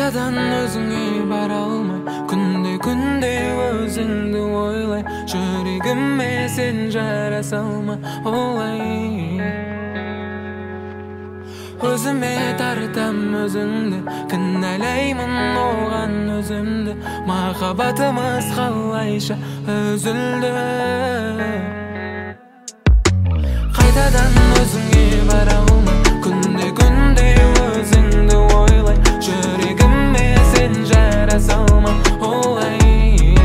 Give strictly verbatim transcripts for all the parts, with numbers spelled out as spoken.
Қайтадан өзіңе бара алмай, күнде-күнде өзіңді ойлай, жүрегіме сен жара салма олай. Өзіме тартам өзіңді, кінәлаймын оған өзімді, махаббатымыз қалайша үзілді. Қайтадан өзіңе бара алмай, күнде-күнде өзіңді ойлай, жүрегіме сен жара салма олай.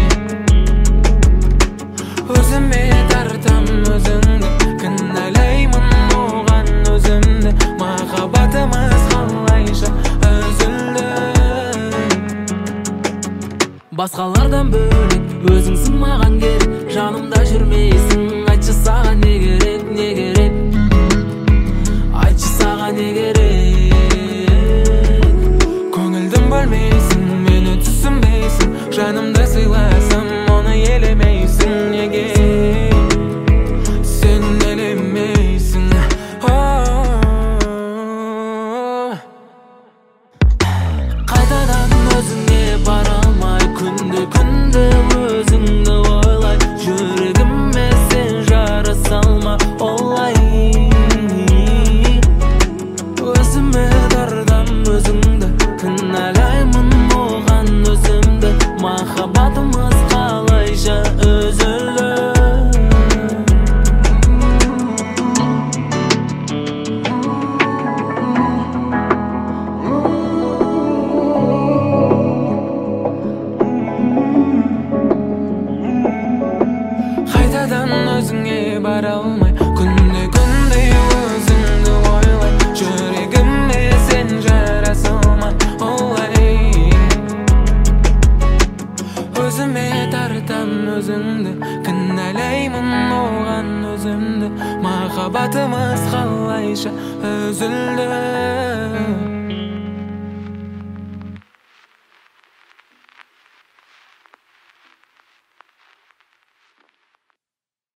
Өзіме тартам өзіңді, кінәлаймын оған өзімді, махаббатымыз қалайша үзілді. Басқалардан бөлек өзіңсің маған керек, жанымда жүрмейсің, айтшы саған не керек, не керек, айтшы саған не керек. Көңілдің бөлмейсің, мені түсінбейсің, жанымды сыйласам, оны елемейсің, неге сен елемейсің? Қайтадан өзіңе бара алмай, күнде-күнде өзіңді ойлай, жүрегіме сен жара салма олай. Өзіме тартам өзіңді, кінәлаймын оған өзімді, махаббатымыз қалайша үзілді. Қайтадан өзіңе бара алмай, күнде-күнде өзіңді ойлай, жүрегіме сен жара салма олай. Өзіме тартам өзіңді, кінәлаймын оған өзімді, махаббатымыз қалайша үзілді.